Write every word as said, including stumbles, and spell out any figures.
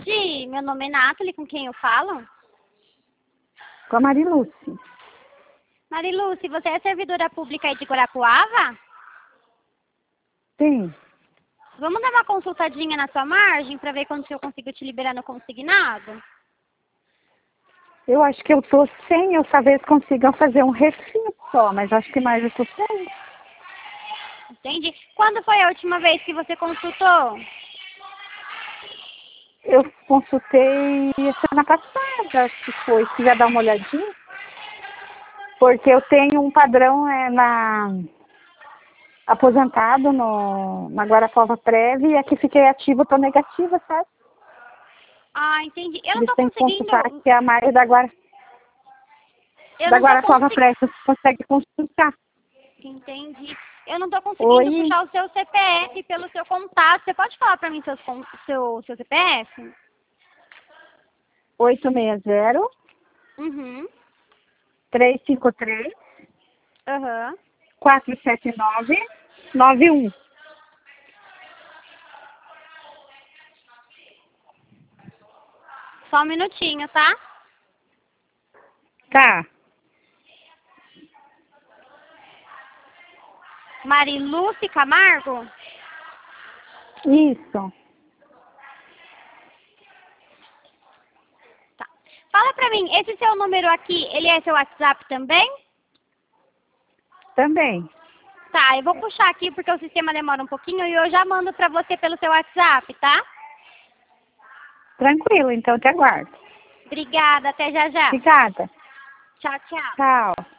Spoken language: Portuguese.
tarde, meu nome é Nathalie, com quem eu falo? Com a Mariluce. Mariluce, você é servidora pública aí de Guarapuava? Sim. Vamos dar uma consultadinha na sua margem para ver quando eu consigo te liberar no consignado? Eu acho que eu tô sem, eu talvez consiga fazer um refino só, mas acho que mais eu tô sem. Entendi. Quando foi a última vez que você consultou? Eu consultei semana passada, acho que foi. Se quiser dar uma olhadinha. Porque eu tenho um padrão é, na aposentado no, na Guarapuava Prévia e aqui fiquei ativa, tô negativa, sabe? Ah, entendi. Eu não Eles tô têm que conseguindo... consultar que a Maria da, Guara, Eu da não tô Guarapuava conseguindo... Prévia consegue consultar. Entendi. Eu não tô conseguindo Oi, puxar o seu C P F pelo seu contato. Você pode falar para mim seus, con- seu, seu C P F? oito seis zero, Uhum. três cinco três, Aham. quatro sete nove, nove um. Só um minutinho, tá? Tá, Mariluce Camargo? isso, Tá. Fala pra mim, esse seu número aqui, ele é seu WhatsApp também? também. Tá, eu vou puxar aqui porque o sistema demora um pouquinho e eu já mando pra você pelo seu WhatsApp, tá? Tranquilo, então te aguardo. Obrigada, até já já. Obrigada. Tchau, tchau. Tchau.